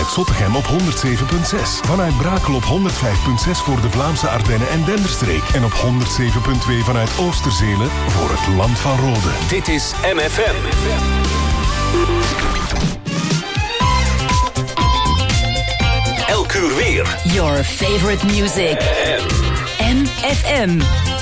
vanuit Zottegem op 107.6. Vanuit Brakel op 105.6 voor de Vlaamse Ardennen en Denderstreek. En op 107.2 vanuit Oosterzelen voor het Land van Rode. Dit is MFM. Elk uur weer. Your favorite music. MFM.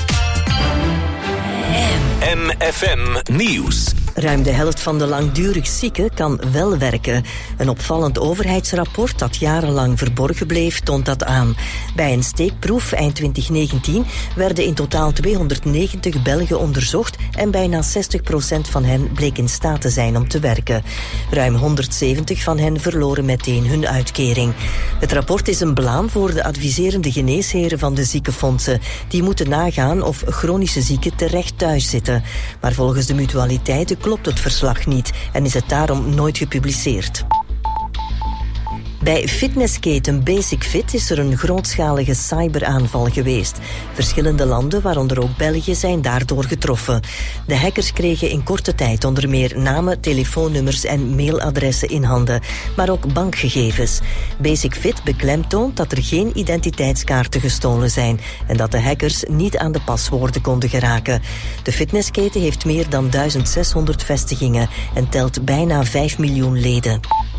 MFM Nieuws. Ruim de helft van de langdurig zieken kan wel werken. Een opvallend overheidsrapport dat jarenlang verborgen bleef, toont dat aan. Bij een steekproef eind 2019 werden in totaal 290 Belgen onderzocht en bijna 60% van hen bleek in staat te zijn om te werken. Ruim 170 van hen verloren meteen hun uitkering. Het rapport is een blaam voor de adviserende geneesheren van de ziekenfondsen. Die moeten nagaan of chronische zieken terecht thuis zitten. Maar volgens de mutualiteiten klopt het verslag niet en is het daarom nooit gepubliceerd. Bij fitnessketen Basic Fit is er een grootschalige cyberaanval geweest. Verschillende landen, waaronder ook België, zijn daardoor getroffen. De hackers kregen in korte tijd onder meer namen, telefoonnummers en mailadressen in handen, maar ook bankgegevens. Basic Fit beklemtoont dat er geen identiteitskaarten gestolen zijn en dat de hackers niet aan de paswoorden konden geraken. De fitnessketen heeft meer dan 1600 vestigingen en telt bijna 5 miljoen leden.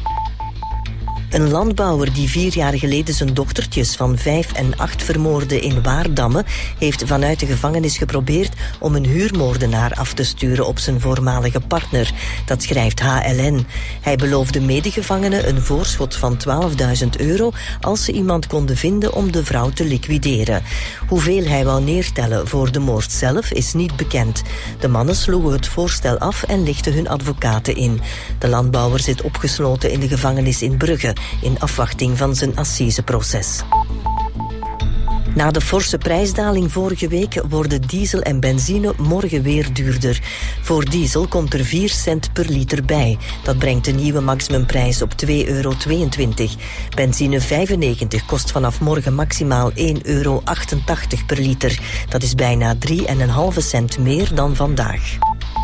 Een landbouwer die 4 jaar geleden zijn dochtertjes van 5 en 8 vermoordde in Waardamme, heeft vanuit de gevangenis geprobeerd om een huurmoordenaar af te sturen op zijn voormalige partner. Dat schrijft HLN. Hij beloofde medegevangenen een voorschot van €12.000 als ze iemand konden vinden om de vrouw te liquideren. Hoeveel hij wou neertellen voor de moord zelf is niet bekend. De mannen sloegen het voorstel af en lichtten hun advocaten in. De landbouwer zit opgesloten in de gevangenis in Brugge in afwachting van zijn assiseproces. Na de forse prijsdaling vorige week worden diesel en benzine morgen weer duurder. Voor diesel komt er 4 cent per liter bij. Dat brengt de nieuwe maximumprijs op €2,22. Benzine 95 kost vanaf morgen maximaal €1,88 per liter. Dat is bijna 3,5 cent meer dan vandaag.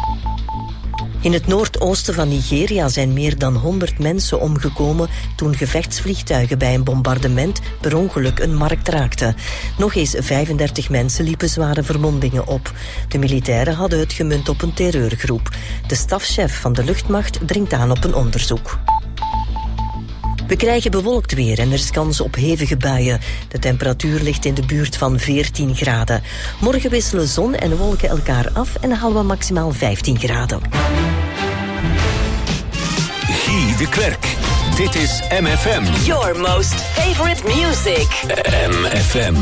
In het noordoosten van Nigeria zijn meer dan 100 mensen omgekomen toen gevechtsvliegtuigen bij een bombardement per ongeluk een markt raakten. Nog eens 35 mensen liepen zware verwondingen op. De militairen hadden het gemunt op een terreurgroep. De stafchef van de luchtmacht dringt aan op een onderzoek. We krijgen bewolkt weer en er is kans op hevige buien. De temperatuur ligt in de buurt van 14 graden. Morgen wisselen zon en wolken elkaar af en halen we maximaal 15 graden. Guy de Klerk. Dit is MFM. Your most favorite music. MFM.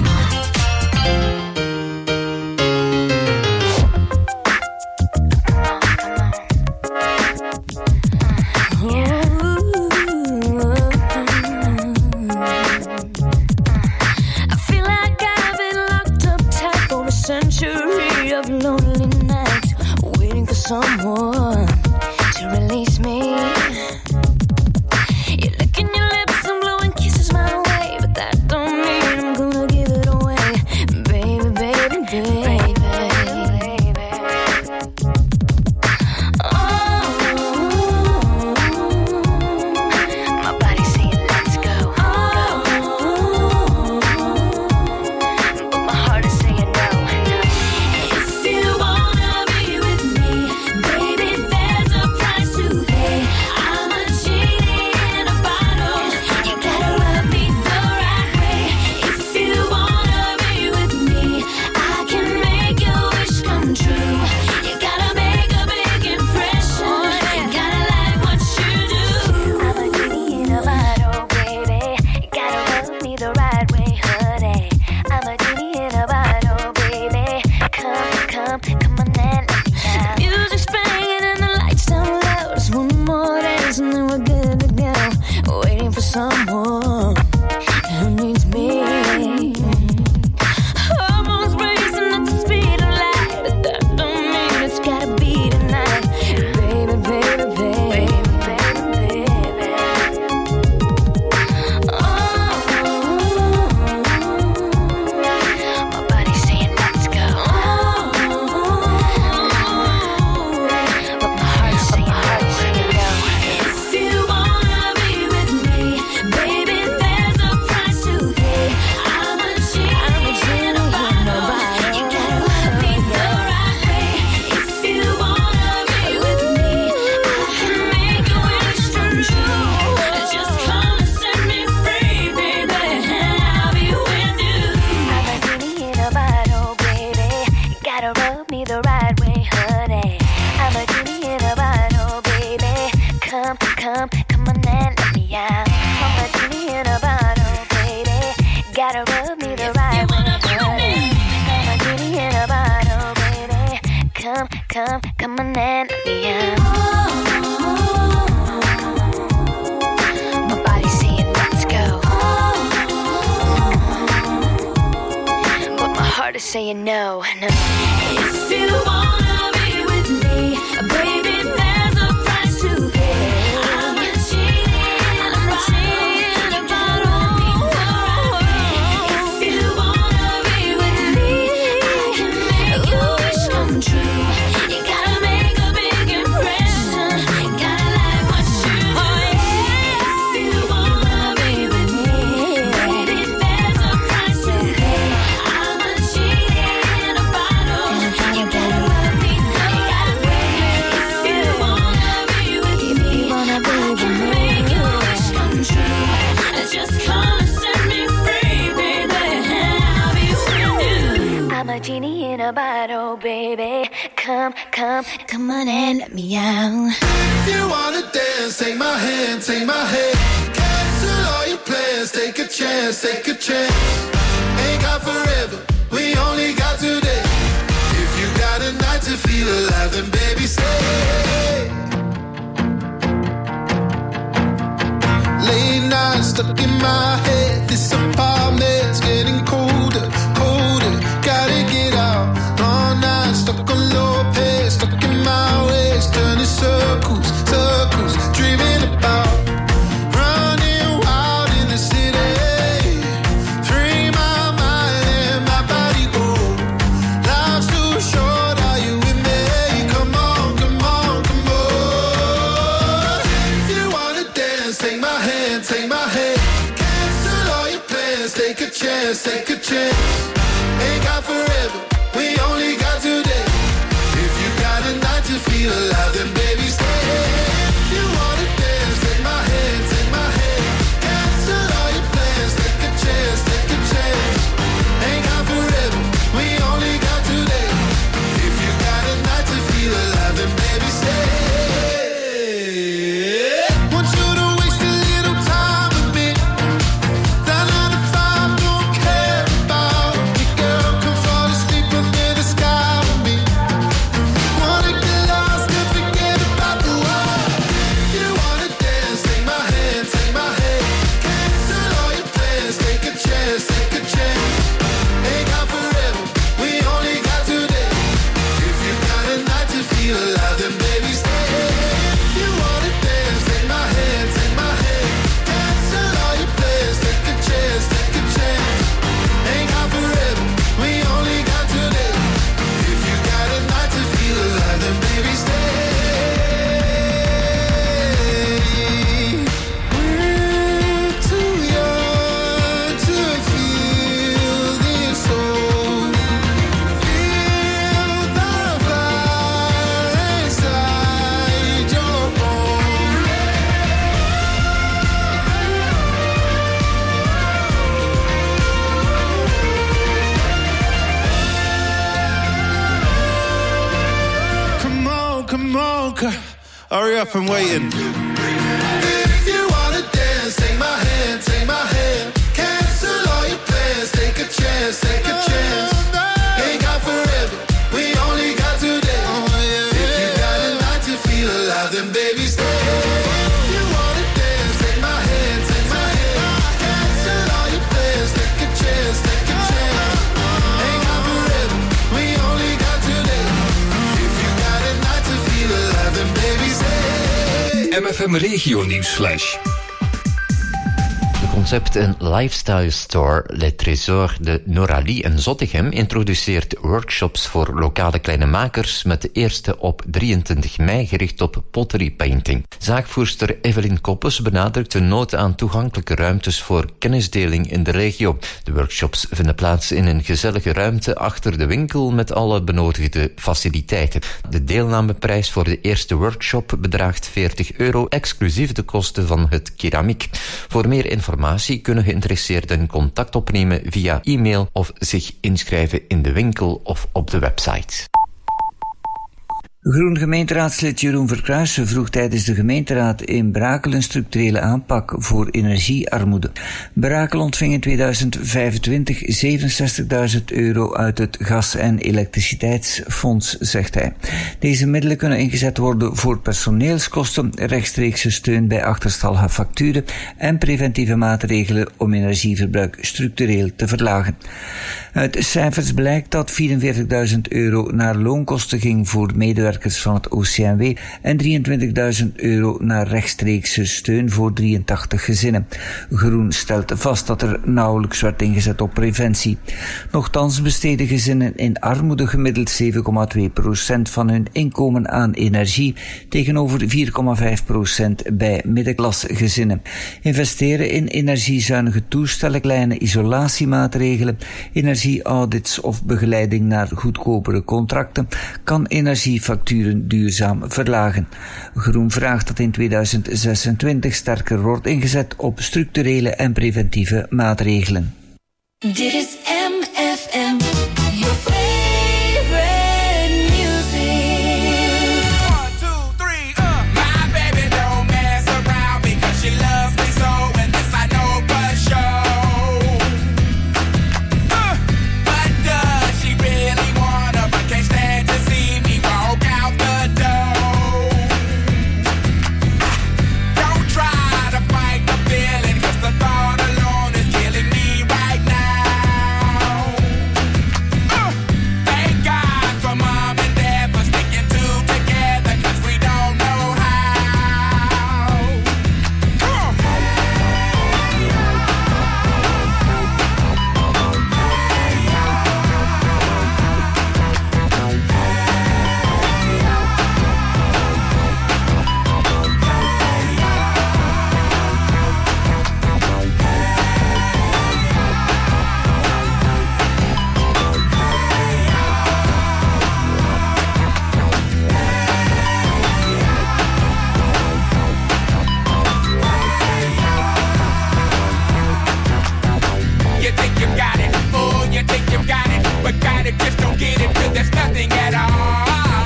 Someone to release me. You're licking your lips and blowing kisses my way, but that don't mean I'm gonna give it away, baby, baby, baby. Oh, my body's saying let's go. Oh, but my heart is saying no. If you wanna be with me, baby, Come on and let me out. I'm a genie in a bottle, baby. Gotta rub me the right way. I'm a genie in a bottle, baby. Come on and let me out. My body's saying let's go, but my heart is saying no. If you wanna be with me, baby, there's a price to pay. I'm a genie in a bottle. If you wanna be with me, I can make your wish come true. You gotta make a big impression. Gotta like what you do. If you wanna be with me, baby, there's a price to pay. I'm a genie in a bottle. You gotta let me know. If you wanna be with me, I can make your wish come true. Just come and set me free, baby. I'll be with you. I'm a genie in a bottle, baby. Come on and let me out. If you wanna dance, take my hand, take my hand. Cancel all your plans, take a chance, take a chance. Ain't got forever, we only got today. If you got a night to feel alive, then baby stay. Late nights stuck in my head. This apartment's getting colder, colder. Gotta get out. Long nights stuck on low pace, stuck in my ways, turning circles, circles, dreaming about running wild in the city. Free my mind and my body go. Life's too short, are you with me? Come on, come on, come on. If you wanna dance, take my hand, take my hand. Cancel all your plans, take a chance, take a chance. Ain't got forever, we only got today. If you got a night to feel alive, then baby stay. If you wanna dance, take my hand, take my hand. Cancel all your plans, take a chance, take a chance. Ain't got forever, we only got today. If you got a night to feel alive, then baby stay. Want you to waste a little time with me. That 9 to 5 don't care about me, girl. Come fall asleep under the sky with me. Wanna get lost and forget about the world. If you wanna dance, take my hand, take my hand. Cancel all your plans, take a chance, take a chance. Ain't got forever, we only got today. If you got a night to feel alive, then baby stay. If you wanna dance, take my hand, take my hand. Cancel all your plans, take a chance, take a chance. Ain't got forever, we only got today. If you got a night to feel alive, then baby stay. We're too young to feel this soul. Feel the fire inside your bones. Come on, hurry up, I'm waiting. If you wanna dance, take my hand, take my hand. Cancel all your plans, take a chance, take a chance. Ain't got forever, we only got today. If you got a night to feel alive, then baby stay. If you wanna dance, take my hand, take my hand. Cancel all your plans, take a chance, take a chance. Ain't got forever, we only got today. If you got a night to feel alive, then baby stay. MFM Regio Nieuwsflash. De concept- en lifestyle store Le Trésor de Noralie in Zottegem introduceert workshops voor lokale kleine makers, met de eerste op 23 mei gericht op pottery painting. Zaakvoerster Evelien Koppes benadrukt de nood aan toegankelijke ruimtes voor kennisdeling in de regio. De workshops vinden plaats in een gezellige ruimte achter de winkel met alle benodigde faciliteiten. De deelnameprijs voor de eerste workshop bedraagt €40, exclusief de kosten van het keramiek. Voor meer informatie kunnen geïnteresseerden contact opnemen via e-mail of zich inschrijven in de winkel of op de website. Groen gemeenteraadslid Jeroen Verkruijsen vroeg tijdens de gemeenteraad in Brakel een structurele aanpak voor energiearmoede. Brakel ontving in 2025 €67.000 uit het gas- en elektriciteitsfonds, zegt hij. Deze middelen kunnen ingezet worden voor personeelskosten, rechtstreekse steun bij achterstallige facturen en preventieve maatregelen om energieverbruik structureel te verlagen. Uit cijfers blijkt dat €44.000 naar loonkosten ging voor medewerkers van het OCMW en €23.000 naar rechtstreekse steun voor 83 gezinnen. Groen stelt vast dat er nauwelijks werd ingezet op preventie. Nochtans besteden gezinnen in armoede gemiddeld 7,2% van hun inkomen aan energie, tegenover 4,5% bij middenklasgezinnen. Investeren in energiezuinige toestellen, kleine isolatiemaatregelen, energieaudits of begeleiding naar goedkopere contracten kan energiefacturen duurzaam verlagen. Groen vraagt dat in 2026 sterker wordt ingezet op structurele en preventieve maatregelen. Dit is MFM, your favorite music. 1, 2, 3, My baby don't mess around because she loves me so, and this I know for sure. But does she really wanna, but can't stand to see me walk out the door? Don't try to fight the feeling, 'cause the thought alone is killing me right now. Thank God for mom and dad for sticking two together, 'cause we don't know how. Come on. You think you've got it, oh, you think you've got it, but got it, just don't get it, 'cause there's nothing at all.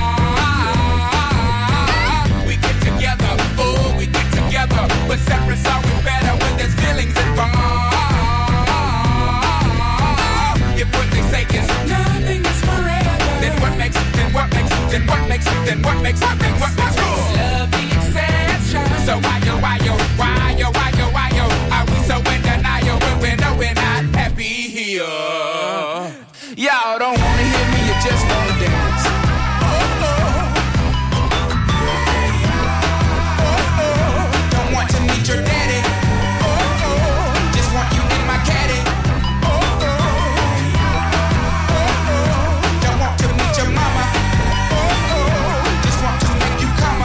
We get together, oh, we get together, but separate's always better when there's feelings involved. If what they say is nothing is forever, then what makes, then what makes, then what makes, then what makes, then what makes love the exception? So why yo, are we so in denial when we know we're not happy here? Y'all don't wanna hear me, you just wanna dance. Don't want to meet your daddy. Just want you in my caddy. Don't want to meet your mama. Just want to make you come.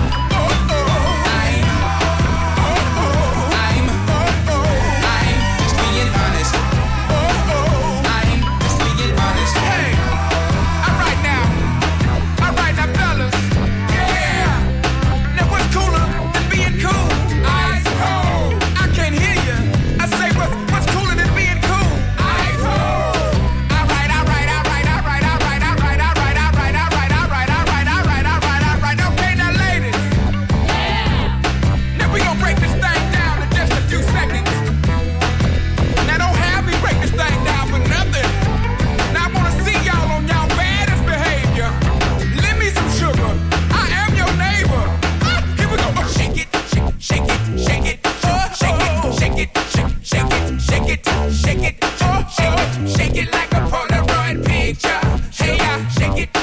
I'm just being honest. I'm just being honest. Hey, alright now, fellas. Yeah. Now what's cooler than being cool? Ice cold. I can't hear you. I say what's cooler than being cool? Ice cold. Alright. Okay, now ladies. Now we gon' break this thing down in just a few seconds. Now don't have me break this thing down for nothing. Now I wanna see y'all on y'all baddest behavior. Lend me some sugar. I am your neighbor. Here we go. Oh, shake it. Oh, shake it. Oh, shake it. Shake it like a Polaroid picture. Hey, shake it.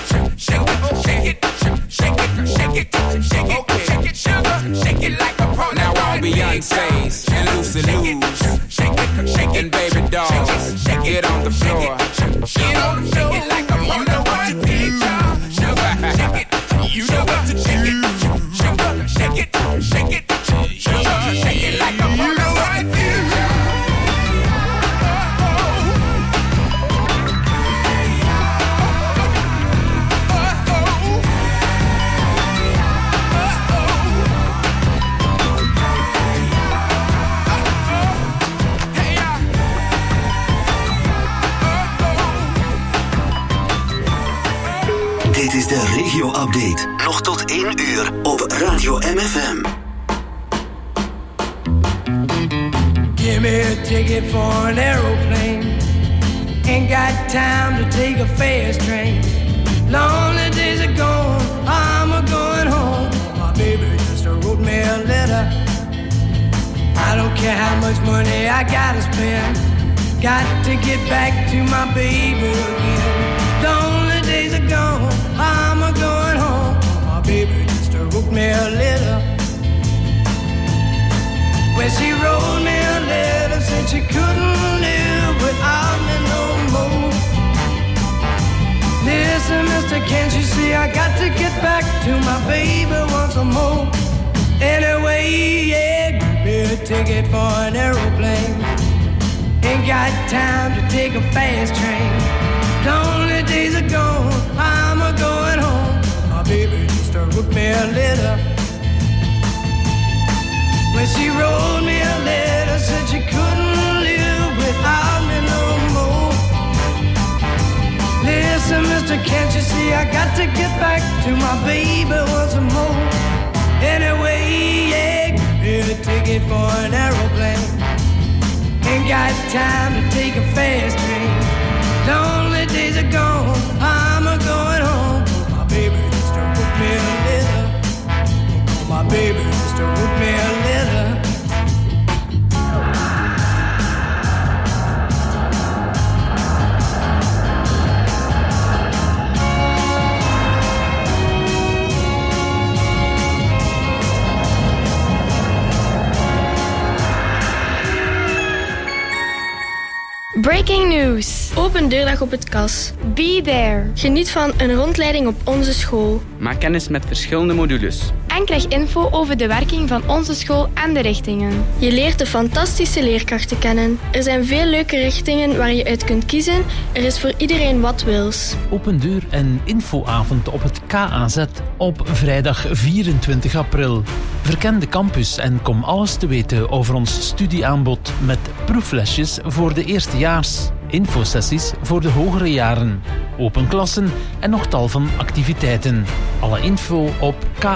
Sugar. Shake it like a Polaroid now all Beyonce's and Lucy Lou's and Baby Dolls. Get on the floor. Get on the floor. Shake it like a Polaroid picture. Sugar. Shake it. You know what to do. Sugar. Shake it. Sugar. Shake it like a Polaroid picture. Dit is de Regio Weerupdate. Nog tot 1 uur op Radio MFM. Give me a ticket for an aeroplane. Ain't got time to take a fast train. Lonely days are gone, I'm a-going home. My baby just wrote me a letter. I don't care how much money I gotta spend. Got to get back to my baby again. Lonely days are gone, I'm a-going home. My baby just wrote me a letter. When she wrote me a letter, said she couldn't live without me no more. Listen, mister, can't you see I got to get back to my baby once more? Anyway, yeah, give me a ticket for an aeroplane. Ain't got time to take a fast train. Lonely days are gone, I'm a-going home. My baby just wrote me a letter. When she wrote me a letter, said she couldn't live without me no more. Listen, mister, can't you see I got to get back to my baby once more? Anyway, yeah, give me a ticket for an aeroplane. Ain't got time to take a fast train. Lonely days are gone, I'm a-going home. My baby just wrote me a letter. My baby just wrote me a letter. Breaking news. Open deurdag op het KAS. Be there. Geniet van een rondleiding op onze school. Maak kennis met verschillende modules. En krijg info over de werking van onze school en de richtingen. Je leert de fantastische leerkrachten kennen. Er zijn veel leuke richtingen waar je uit kunt kiezen. Er is voor iedereen wat wils. Open deur en infoavond op het KAZ op vrijdag 24 april. Verken de campus en kom alles te weten over ons studieaanbod met proeflesjes voor de eerstejaars, infosessies voor de hogere jaren, open klassen en nog tal van activiteiten. Alle info op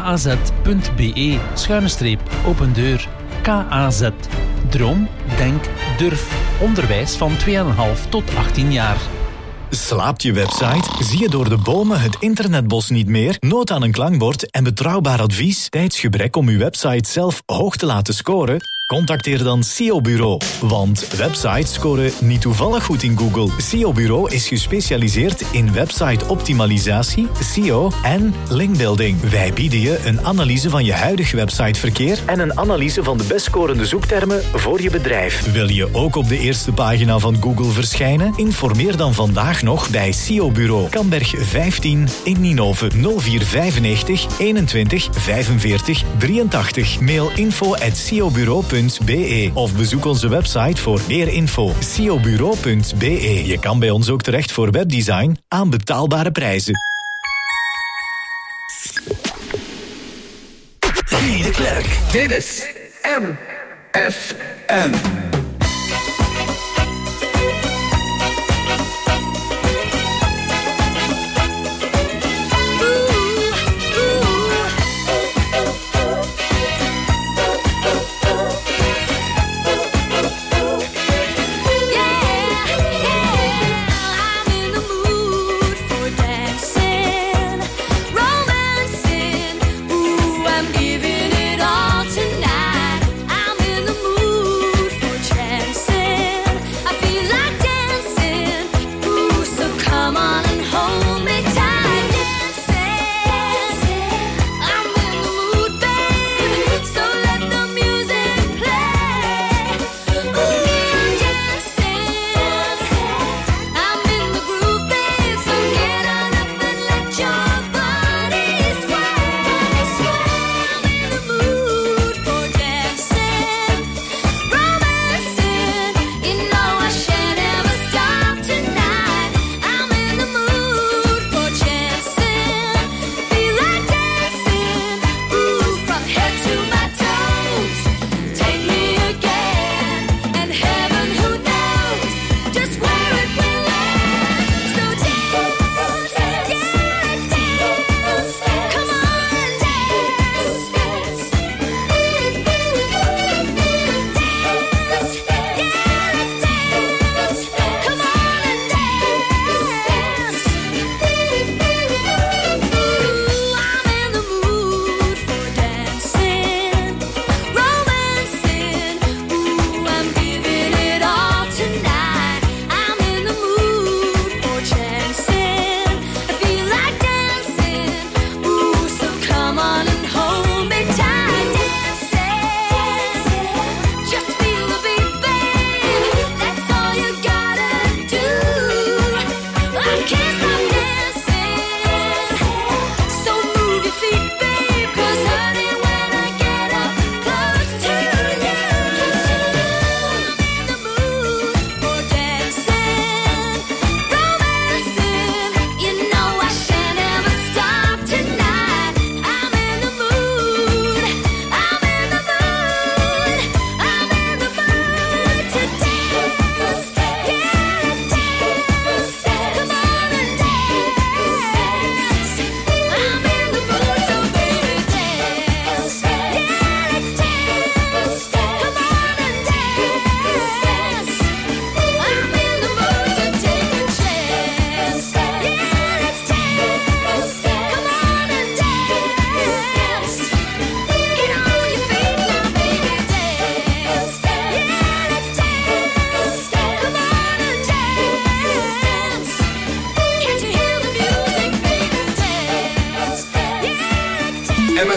kaz.be/open deur. KAZ. Droom, denk, durf. Onderwijs van 2,5 tot 18 jaar. Slaapt je website? Zie je door de bomen het internetbos niet meer? Nood aan een klankbord en betrouwbaar advies? Tijdsgebrek om uw website zelf hoog te laten scoren? Contacteer dan SEO Bureau. Want websites scoren niet toevallig goed in Google. SEO Bureau is gespecialiseerd in website-optimalisatie, SEO en linkbuilding. Wij bieden je een analyse van je huidige websiteverkeer en een analyse van de best scorende zoektermen voor je bedrijf. Wil je ook op de eerste pagina van Google verschijnen? Informeer dan vandaag nog bij SEO Bureau. Kamberg 15 in Ninove 0495 21 45 83. Mail info@seobureau.be of bezoek onze website voor meer info. seobureau.be. Je kan bij ons ook terecht voor webdesign aan betaalbare prijzen. Guy de Klerk. Dit is MFM. Giving it all tonight. I'm in the mood for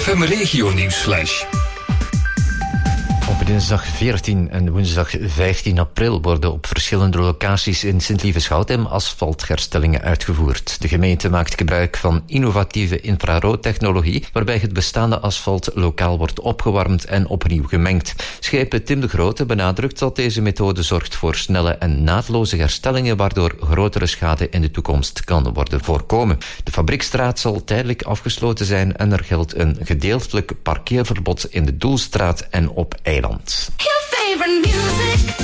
MFM Regio Nieuwsflash. Op dinsdag 14 en woensdag 15 april worden op verschillende locaties in Sint-Lieveshout asfaltherstellingen uitgevoerd. De gemeente maakt gebruik van innovatieve infraroodtechnologie, waarbij het bestaande asfalt lokaal wordt opgewarmd en opnieuw gemengd. Schepen Tim de Grote benadrukt dat deze methode zorgt voor snelle en naadloze herstellingen, waardoor grotere schade in de toekomst kan worden voorkomen. De fabriekstraat zal tijdelijk afgesloten zijn en er geldt een gedeeltelijk parkeerverbod in de Doelstraat en op Eiland. Your favorite music.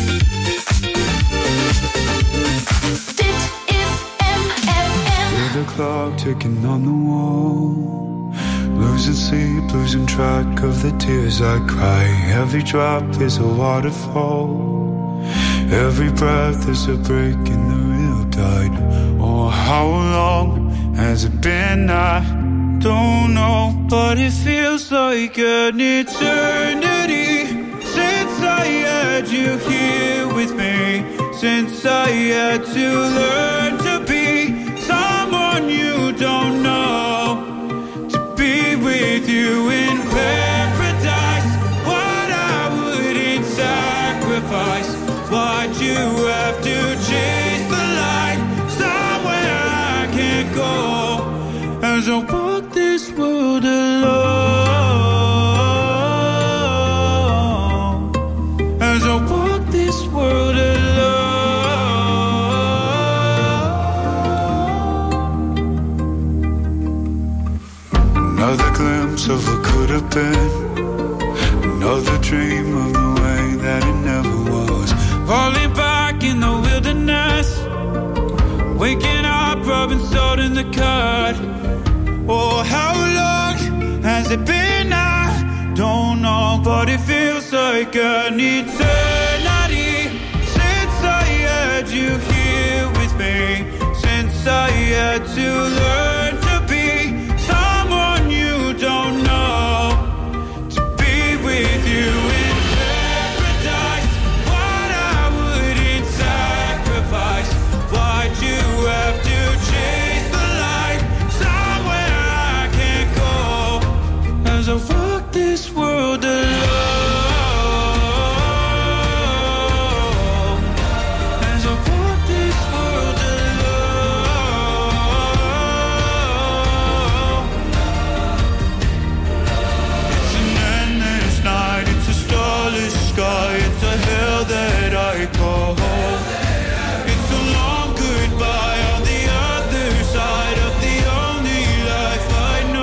Dit is MFM. Hear the clock ticking on the wall. Losing sleep, losing track of the tears I cry. Every drop is a waterfall. Every breath is a break in the real tide. Oh, how long has it been? I don't know, but it feels like an eternity since I had you here with me, since I had to learn to be someone you don't know, to be with you in paradise. What I wouldn't sacrifice, what you have to chase the light, somewhere I can't go as I walk this world alone. As I walk this world alone. Another glimpse of what could have been. Another dream of the way that it never was. Falling back in the wilderness. Waking up, rubbing salt in the cut. Oh, how long has it been? I don't know, but it feels like an eternity since I had you here with me, since I had to learn to be someone you don't know, to be with you in paradise. What I wouldn't sacrifice, what you have to chase the light, somewhere I can't go as I walk this world alone. As I walk this world alone. It's an endless night, it's a starless sky, it's a hell that I call home. It's a long goodbye on the other side of the only life I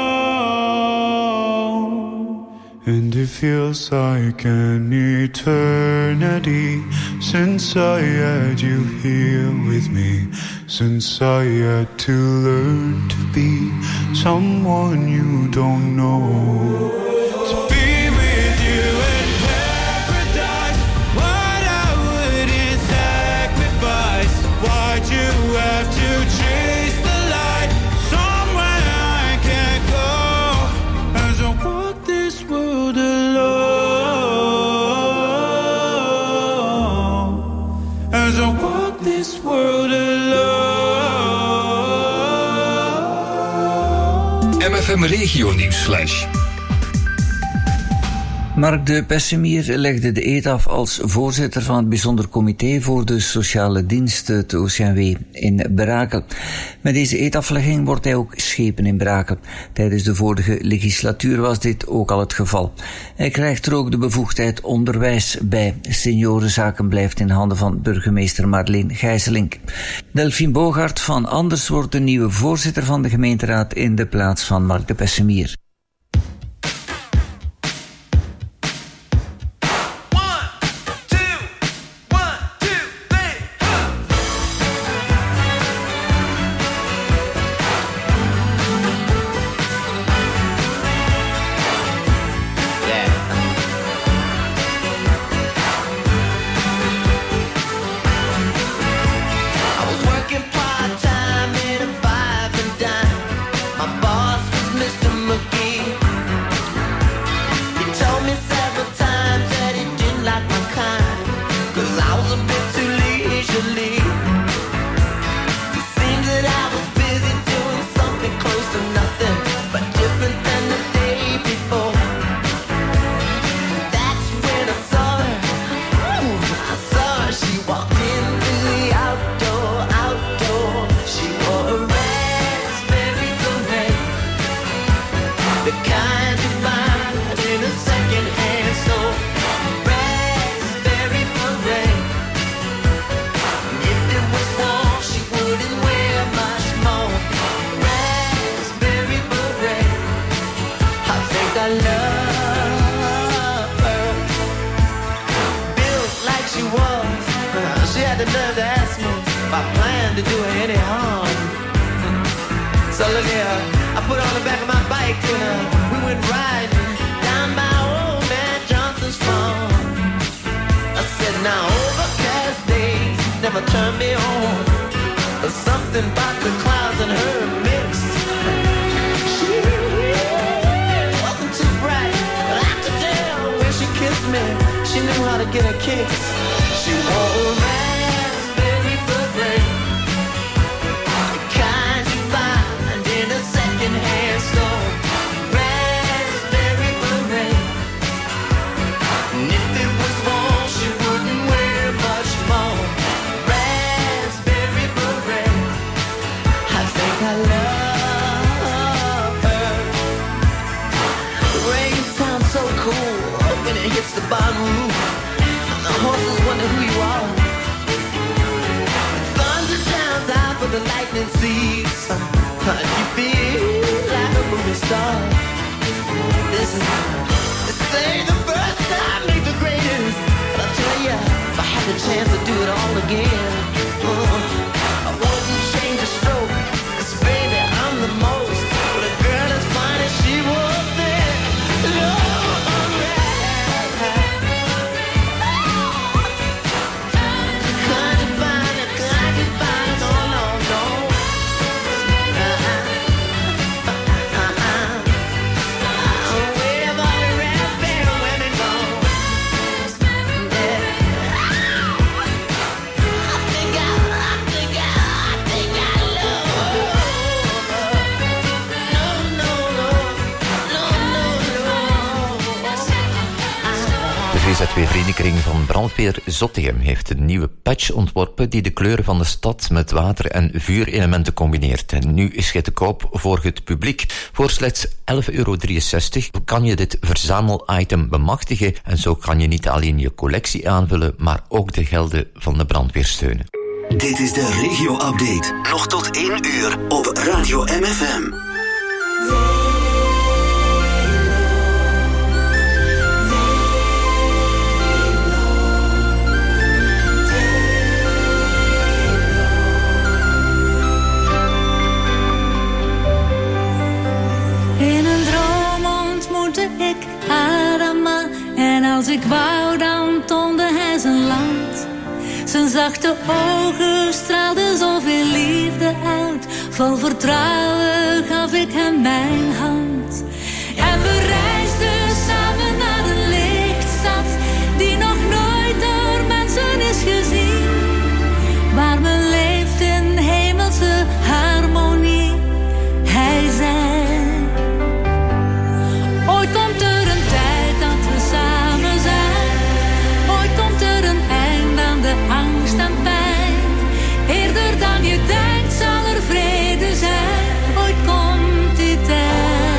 know. And it feels like an eternity since I had you here with me, since I had to learn to be someone you don't know, to be with you in paradise. What I wouldn't sacrifice, what you have to chase the light, somewhere I can't go as I walk this world alone. As I walk this world alone. MFM Regio Nieuwsflash. Mark de Pessemier legde de eed af als voorzitter van het bijzonder comité voor de sociale diensten, het OCMW, in Brakel. Met deze eedaflegging wordt hij ook schepen in Brakel. Tijdens de vorige legislatuur was dit ook al het geval. Hij krijgt er ook de bevoegdheid onderwijs bij. Seniorenzaken blijft in handen van burgemeester Marleen Gijzelink. Delphine Bogaert van Anders wordt de nieuwe voorzitter van de gemeenteraad in de plaats van Mark de Pessemier. Part-time in a 5 and dime. My boss was Mr. McGee. to do her any harm. So look here, I put her on the back of my bike and we went riding down by old man Johnson's farm. I said, now overcast days never turn me on. There's something about the clouds and her mix. She wasn't too bright, but I could tell when she kissed me, she knew how to get her kicks. She wore a raspberry beret, the kind you find in a second-hand store. Raspberry beret, and if it was warm, she wouldn't wear much more. Raspberry beret, I think I love her. The rain sounds so cool when it hits the bottom roof. The horses wonder who you are. Thunder sounds out for the lightning seeds. You feel like a movie star. This ain't the first time, ain't the greatest. But I'll tell ya, if I had the chance to do it all again, I wouldn't change a stroke. 'Cause baby, I'm the most. But a girl as fine as she was then, Lord, De VZ2-vriendenkring van Brandweer Zottegem heeft een nieuwe patch ontworpen die de kleuren van de stad met water- en vuurelementen combineert. En nu is het te koop voor het publiek. Voor slechts €11,63 kan je dit verzamelitem bemachtigen en zo kan je niet alleen je collectie aanvullen, maar ook de gelden van de brandweer steunen. Dit is de regio-update. Nog tot 1 uur op Radio MFM. In een droom ontmoette ik Adama en als ik wou dan toonde hij zijn land. Zijn zachte ogen straalden zoveel liefde uit. Vol vertrouwen gaf ik hem mijn hand. En we reisden samen naar de lichtstad die nog nooit door mensen is gezien. Waar men leeft in hemelse harmonie. Hij zei: ooit komt er een tijd dat we samen zijn. Ooit komt er een eind aan de angst en pijn. Eerder dan je denkt zal er vrede zijn. Ooit komt die tijd.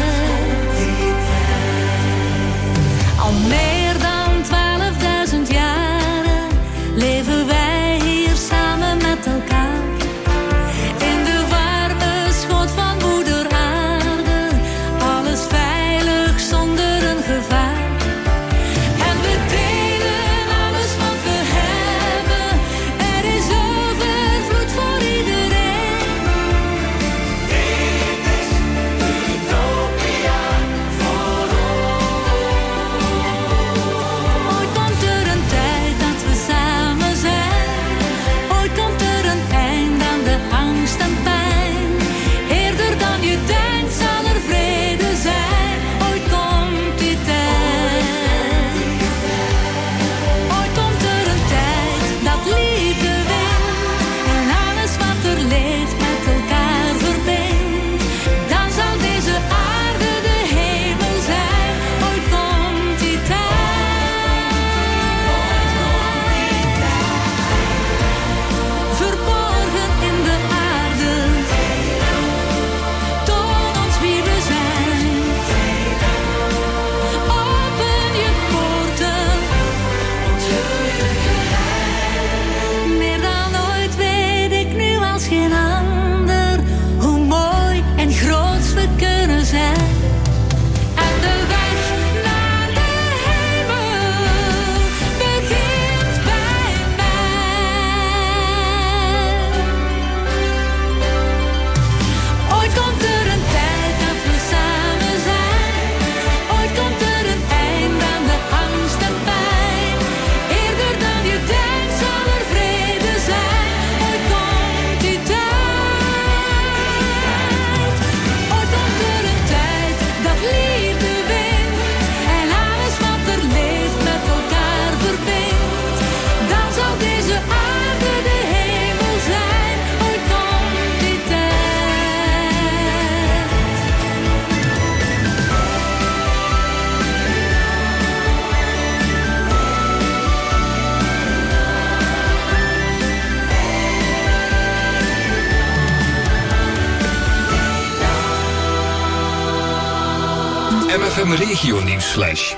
MFM Regio Nieuwsflash.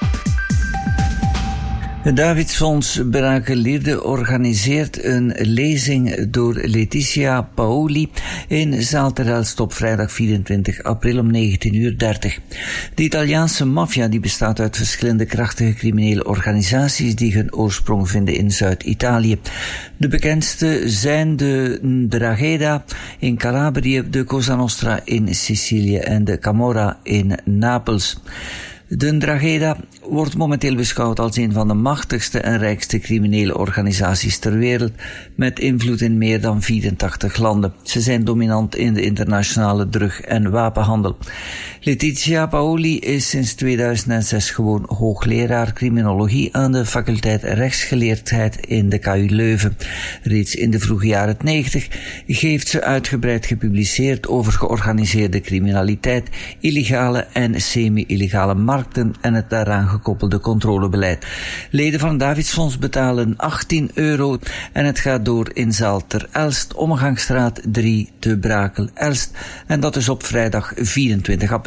Het Davidsfonds Brakel-Lierde organiseert een lezing door Letitia Paoli in Zaal ter Elst op vrijdag 24 april om 19:30. De Italiaanse maffia die bestaat uit verschillende krachtige criminele organisaties die hun oorsprong vinden in Zuid-Italië. De bekendste zijn de 'Ndrangheta in Calabrië, de Cosa Nostra in Sicilië en de Camorra in Napels. De 'Ndrangheta wordt momenteel beschouwd als een van de machtigste en rijkste criminele organisaties ter wereld, met invloed in meer dan 84 landen. Ze zijn dominant in de internationale drug- en wapenhandel. Letitia Paoli is sinds 2006 gewoon hoogleraar criminologie aan de faculteit rechtsgeleerdheid in de KU Leuven. Reeds in de vroege jaren 90 heeft ze uitgebreid gepubliceerd over georganiseerde criminaliteit, illegale en semi-illegale markten en het daaraan gekoppelde controlebeleid. Leden van het Davidsfonds betalen €18 en het gaat door in Zaal ter Elst, Omgangsstraat 3 te Brakel-Elst, en dat is op vrijdag 24 april.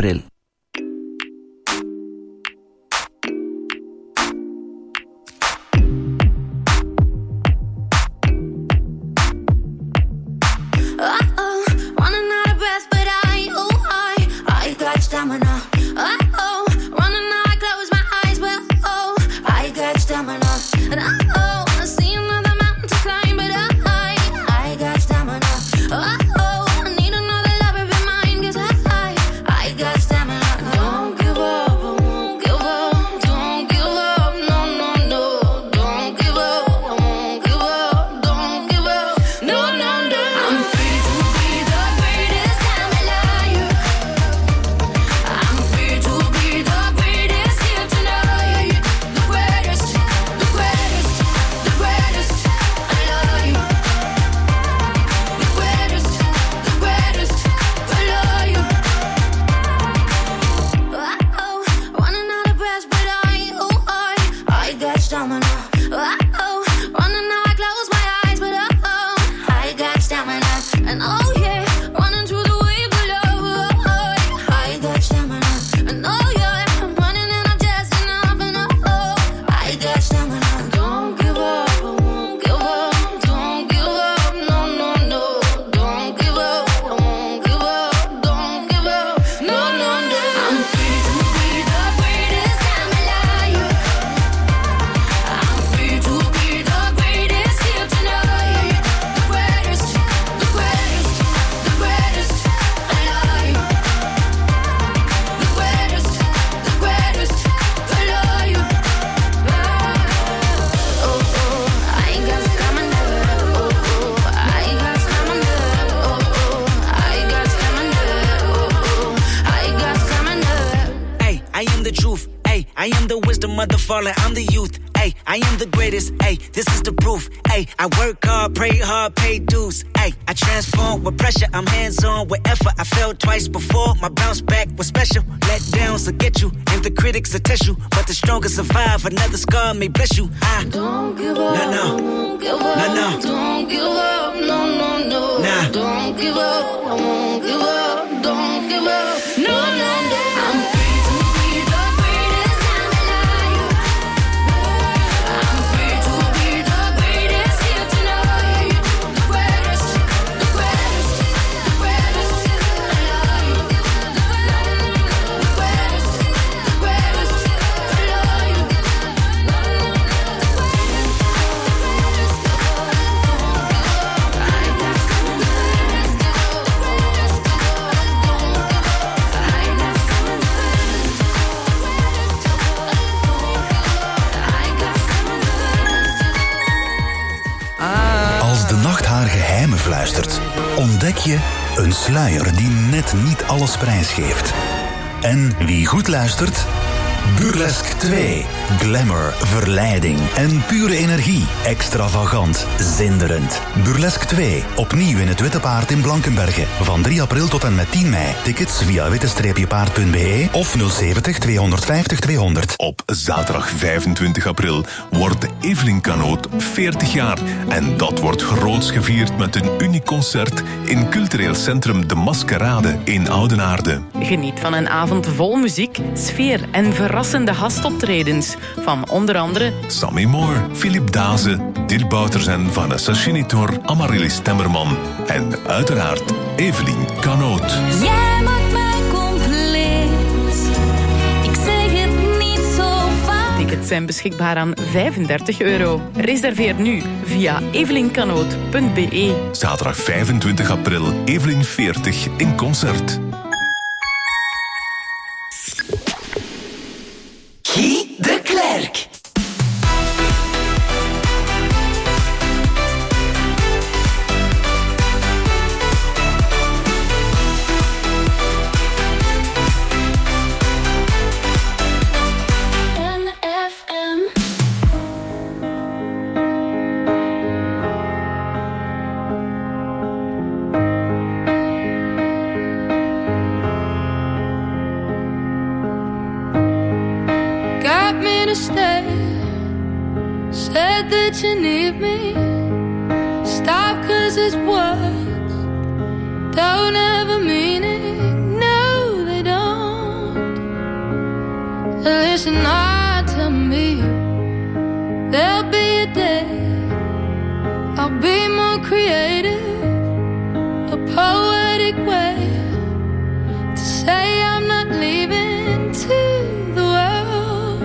I'm the youth, ayy, I am the greatest, ayy, this is the proof, ayy, I work hard, pray hard, pay dues, ayy, I transform with pressure, I'm hands-on with effort, I fell twice before, my bounce back was special, let downs will get you, and the critics will test you, but the strongest survive, another scar may bless you, I don't give up, no, won't give up, no, don't give up, no, nah, don't give up, I won't give up, don't give up, no, I'm free to be the greatest I'm alive. I'm free to be the greatest here tonight. The greatest, the greatest, the greatest alive. The greatest, the greatest alive. Als de nacht haar geheimen fluistert, ontdek je een sluier die net niet alles prijsgeeft. En wie goed luistert, Burlesque 2. Glamour, verleiding en pure energie. Extravagant, zinderend. Burlesque 2. Opnieuw in het Witte Paard in Blankenberge. Van 3 april tot en met 10 mei. Tickets via witte-paard.be of 070 250 200. Op zaterdag 25 april wordt Evelien Kanoot 40 jaar. En dat wordt groots gevierd met een uniek concert in cultureel centrum De Maskerade in Oudenaarde. Geniet van een avond vol muziek, sfeer en verrassende gastoptredens van onder andere Sammy Moore, Philip Daze, Dirk Bouters en Vanessa Chinitor, Amaryllis Temmerman en uiteraard Evelien Kanoot. Jij maakt mij compleet. Ik zeg het niet zo vaak. Tickets zijn beschikbaar aan €35. Reserveer nu via evelinkanoot.be. Zaterdag 25 april, Evelien 40 in concert. Guy de Klerk. Said that you need me. Stop, 'cause his words don't have a meaning. No, they don't. Listen hard to me. There'll be a day I'll be more creative, a poetic way to say I'm not leaving to the world.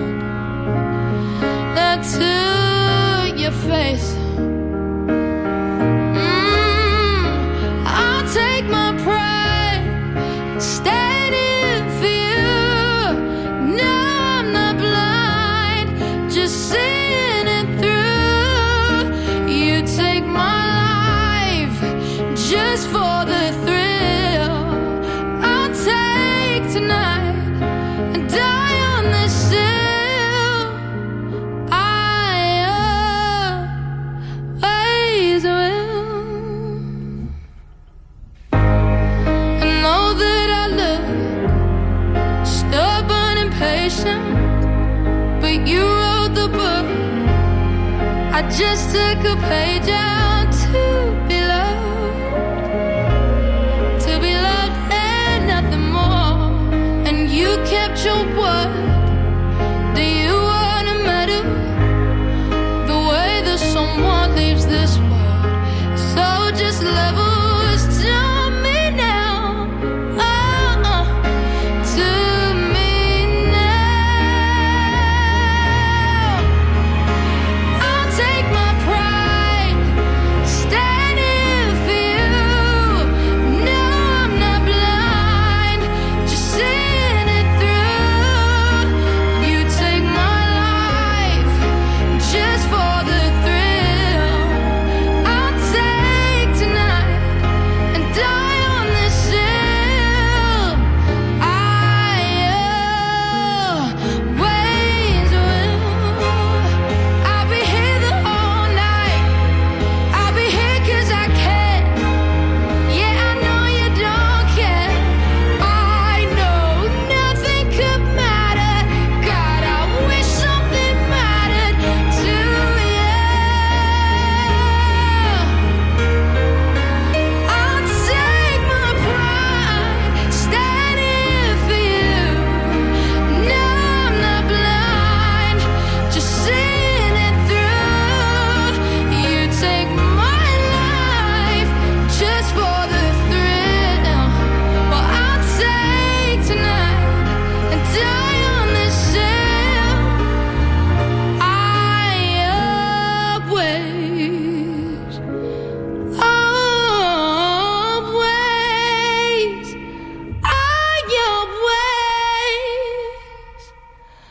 Not to your face. I'll take my pride, stand in for you. No, I'm not blind, just seeing it through. You take my life just for the thrill. I'll take tonight and die on this hill. But you wrote the book. I just took a page out to be loved and nothing more. And you kept your word. Do you want a medal? The way that someone leaves this world. So just level to me now. To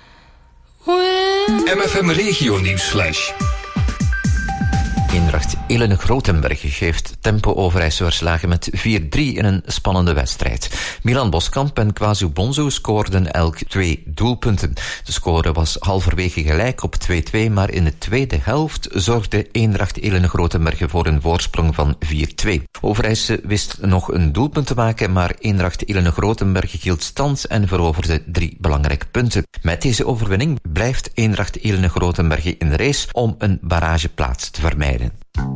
MFM Regio Nieuwsflash. Eendracht Elene Grotenberg heeft Tempo Overijssel verslagen met 4-3 in een spannende wedstrijd. Milan Boskamp en Kwasi Bonzo scoorden elk 2 doelpunten. De score was halverwege gelijk op 2-2, maar in de tweede helft zorgde Eendracht Elene Grotenberg voor een voorsprong van 4-2. Overijssel wist nog een doelpunt te maken, maar Eendracht Elene Grotenberg hield stand en veroverde 3 belangrijke punten. Met deze overwinning blijft Eendracht Elene Grotenberg in de race om een barrageplaats te vermijden.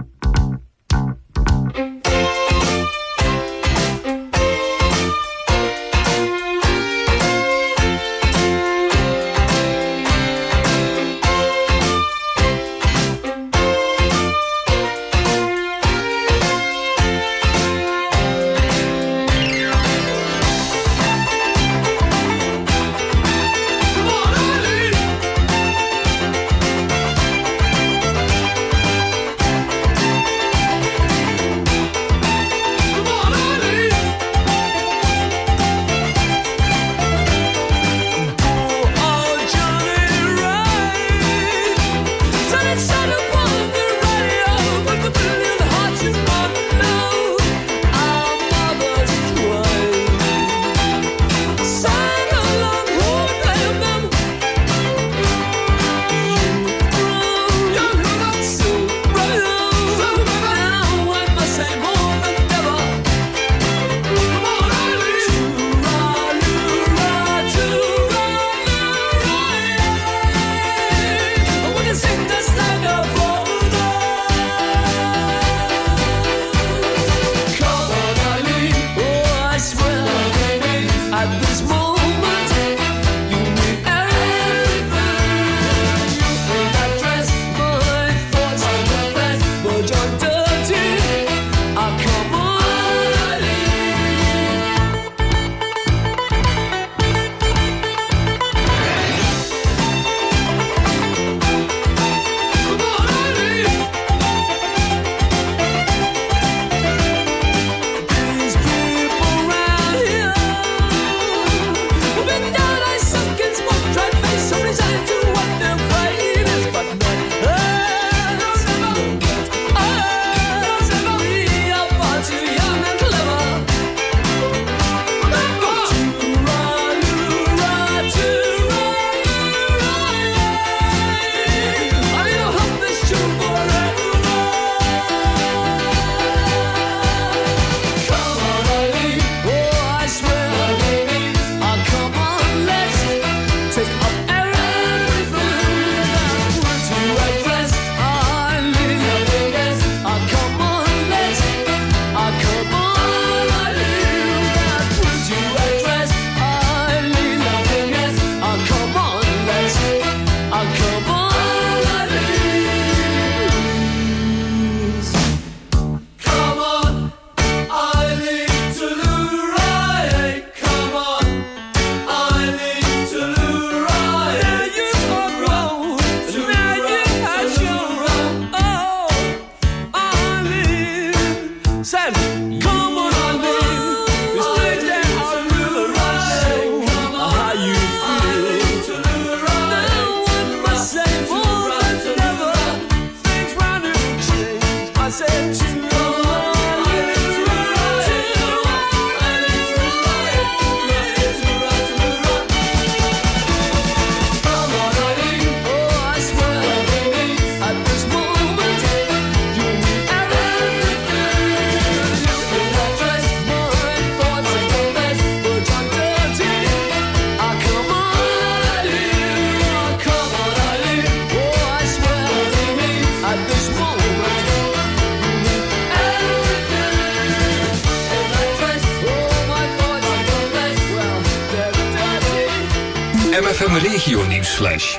MFM Regio Nieuwsflash.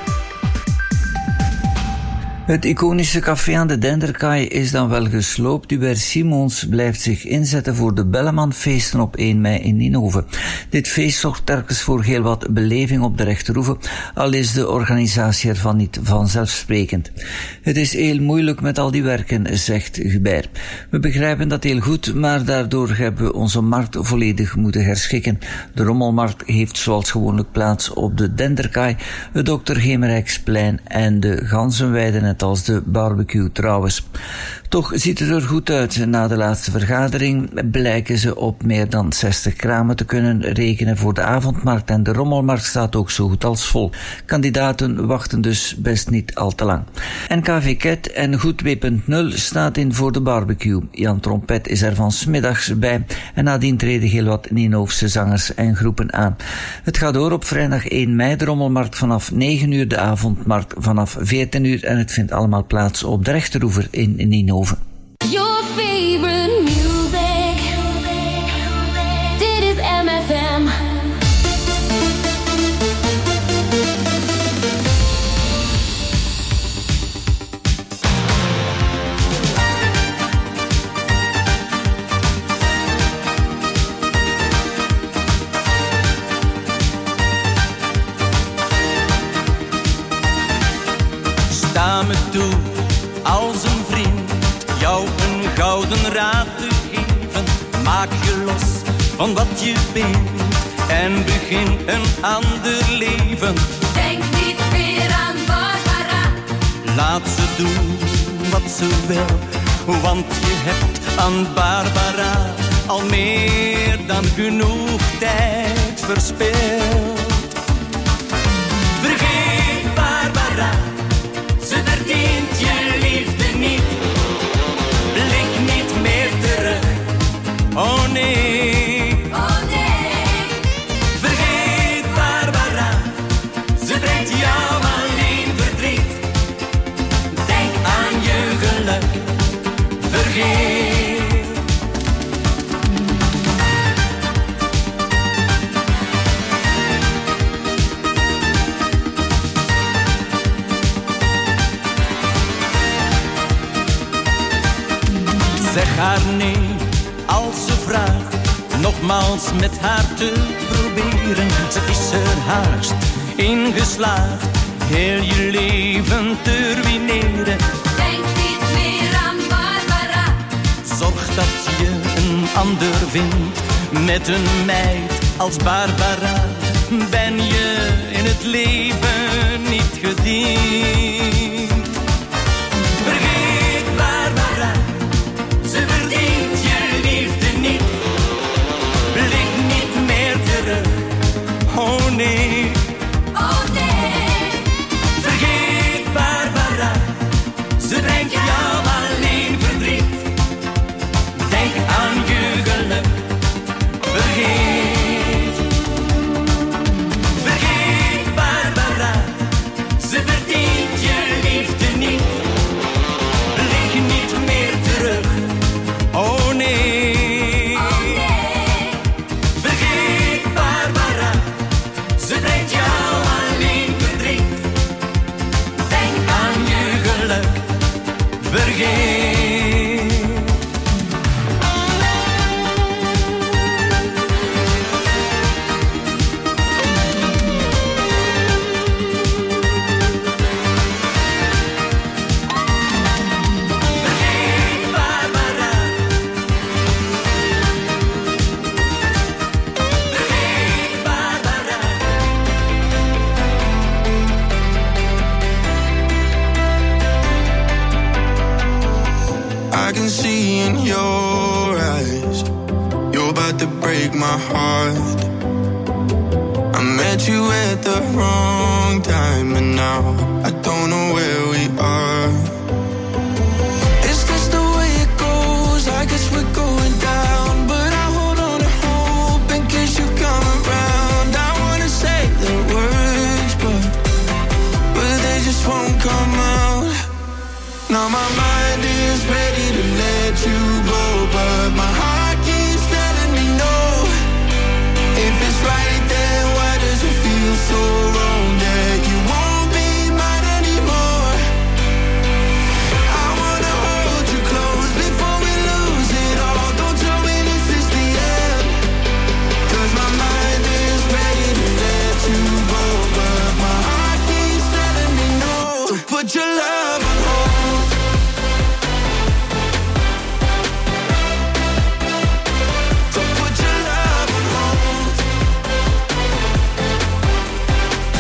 Het iconische café aan de Denderkaai is dan wel gesloopt. Hubert Simons blijft zich inzetten voor de Bellemanfeesten op 1 mei in Ninhoven. Dit feest zorgt telkens voor heel wat beleving op de Rechterhoeve, al is de organisatie ervan niet vanzelfsprekend. Het is heel moeilijk met al die werken, zegt Hubert. We begrijpen dat heel goed, maar daardoor hebben we onze markt volledig moeten herschikken. De rommelmarkt heeft zoals gewoonlijk plaats op de Denderkaai, het Dr. Gemerijksplein en de Ganzenweide en net als de barbecue trouwens. Toch ziet het er goed uit. Na de laatste vergadering blijken ze op meer dan 60 kramen te kunnen rekenen voor de avondmarkt en de rommelmarkt staat ook zo goed als vol. Kandidaten wachten dus best niet al te lang. NKV Ket en Goed 2.0 staat in voor de barbecue. Jan Trompet is er van 's middags bij en nadien treden heel wat Ninhoofse zangers en groepen aan. Het gaat door op vrijdag 1 mei, de rommelmarkt vanaf 9 uur, de avondmarkt vanaf 14 uur en het vindt allemaal plaats op de Rechteroever in Ninhoven. Your favorite music. Dit is MFM. Sta me toe als een vriend, jou een gouden raad te geven. Maak je los van wat je bent en begin een ander leven. Denk niet meer aan Barbara. Laat ze doen wat ze wil, want je hebt aan Barbara al meer dan genoeg tijd verspild. Vergeet Barbara, ze verdient je liefde niet. Blik niet meer terug, oh nee. Oh nee. Vergeet Barbara, ze brengt jou alleen verdriet. Denk aan je geluk, vergeet. Zeg haar nee als ze vraagt, nogmaals met haar te proberen. Ze is er haast in geslaagd, heel je leven te ruïneren. Denk niet meer aan Barbara. Zorg dat je een ander vindt, met een meid als Barbara ben je in het leven niet gediend. Vergeet Barbara, ze verdient je liefde niet. Blik niet meer terug, oh nee. Oh nee. Vergeet Barbara, ze brengt jou alleen verdriet. Denk aan je geluk, vergeet. Vergeet Barbara, ze verdient je liefde niet. Blik niet meer terug, oh nee. Oh nee. Vergeet Barbara, ze brengt jou alleen verdriet. Denk aan je geluk, vergeet. Vergeet Barbara, vergeet Barbara. I can see in your eyes, you're about to break my heart. I met you at the wrong time, and now I don't know where we are. Is this the way it goes? I guess we're going down, but I hold on to hope in case you come around. I wanna say the words, but they just won't come out. Now my mind is ready to let you go, but my heart keeps telling me no. If it's right, then why does it feel so wrong that you won't be mine anymore? I wanna hold you close before we lose it all. Don't tell me this is the end, 'cause my mind is ready to let you go, but my heart keeps telling me no. So put your love on hold. So put your love on hold.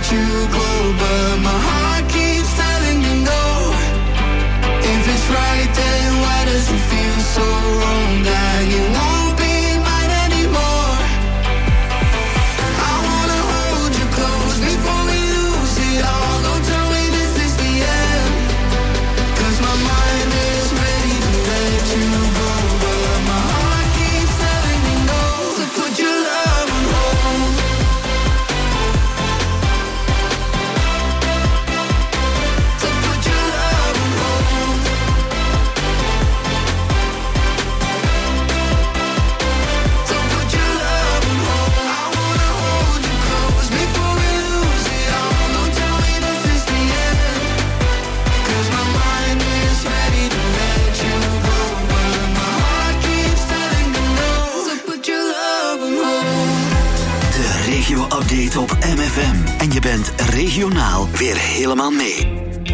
you go, but my heart keeps telling me no. If it's right, then why does it feel so wrong that you won't be mine anymore? I wanna hold you close before we lose it all. Don't tell me this is the end, 'cause my mind is ready to let you go, but my heart keeps telling me no. So put your love on hold. So put your love on hold. So put your love on hold. I wanna hold you close before we lose it all. Don't tell me this is the end, 'cause my mind is ready to let you go, but my heart keeps telling me no. So put your love on hold. De regio-update op MFM. En je bent regionaal weer helemaal mee.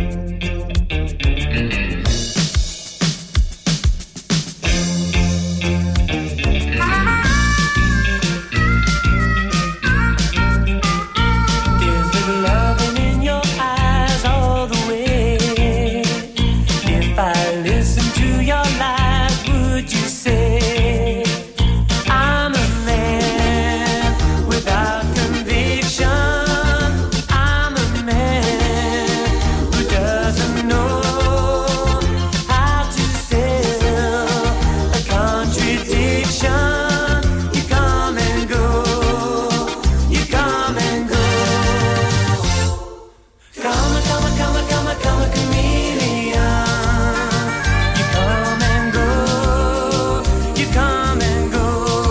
Is it loving in your eyes all the way? If I listen to your lies, would you say I'm a man without conviction? I'm a man who doesn't know how to sell a contradiction. You come and go, you come and go. Come, come, chameleon. You come and go, you come and go.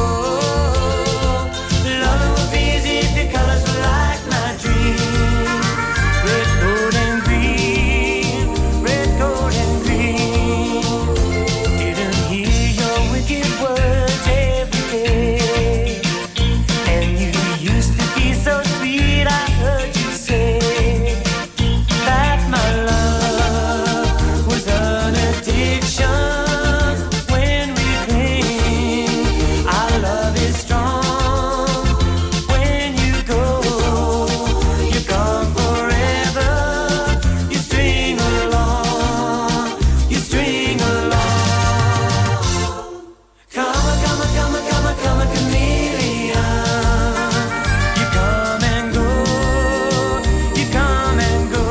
Loving would be easy if your colors were like my dream. Red, gold, and green. Red, gold, and green. Didn't hear your wicked words every day. And you used to be so sweet, I heard you say that my love was an addiction. When we cling, our love is strong. When you go, you're gone forever. You string along, you string along. Come, chameleon. You come and go, you come and go.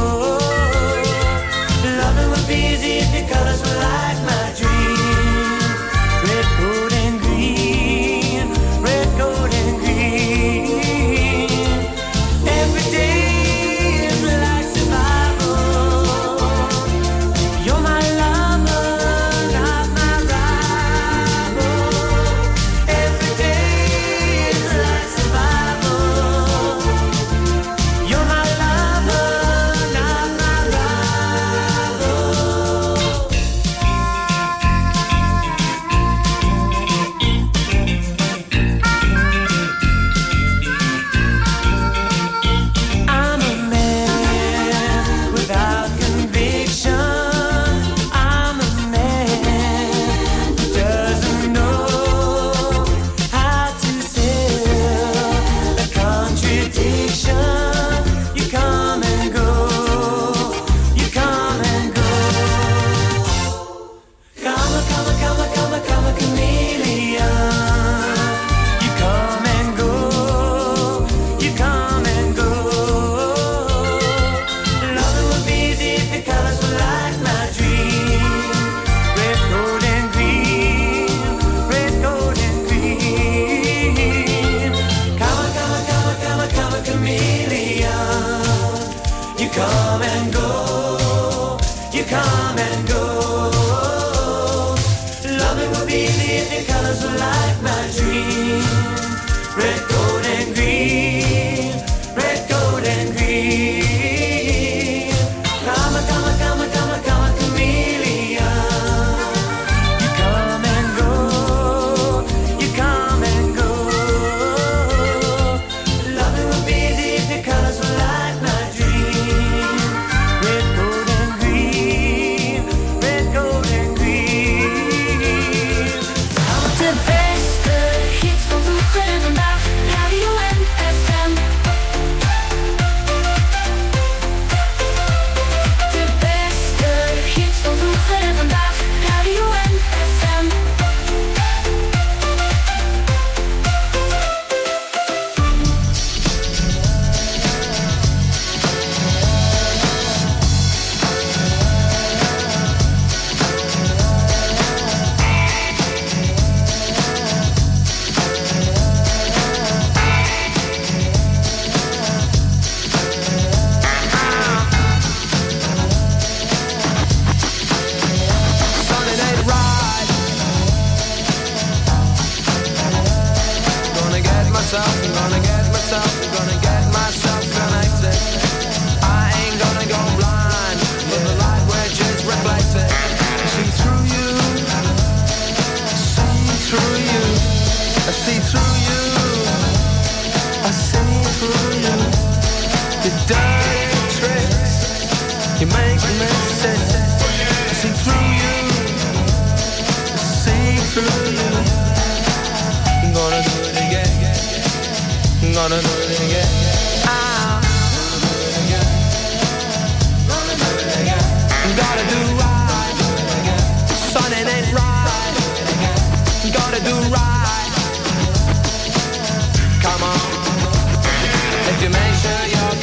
Loving would be easy if your colors were like my dream. Red, gold, and green. Red, gold, and green. Every day is like survival. You're my lover, not my rival. Every day is like survival. You're my lover, not my rival. I'm a man without conviction. I'm a man who doesn't know how to sell a contradiction. You come and go, you come and go. Come, chameleon. You come and go, you come and go. Loving would be easy if your colors were like my dream. Red, gold, and green. Red, gold, and green. Come, chameleon. You come and go, you come and go.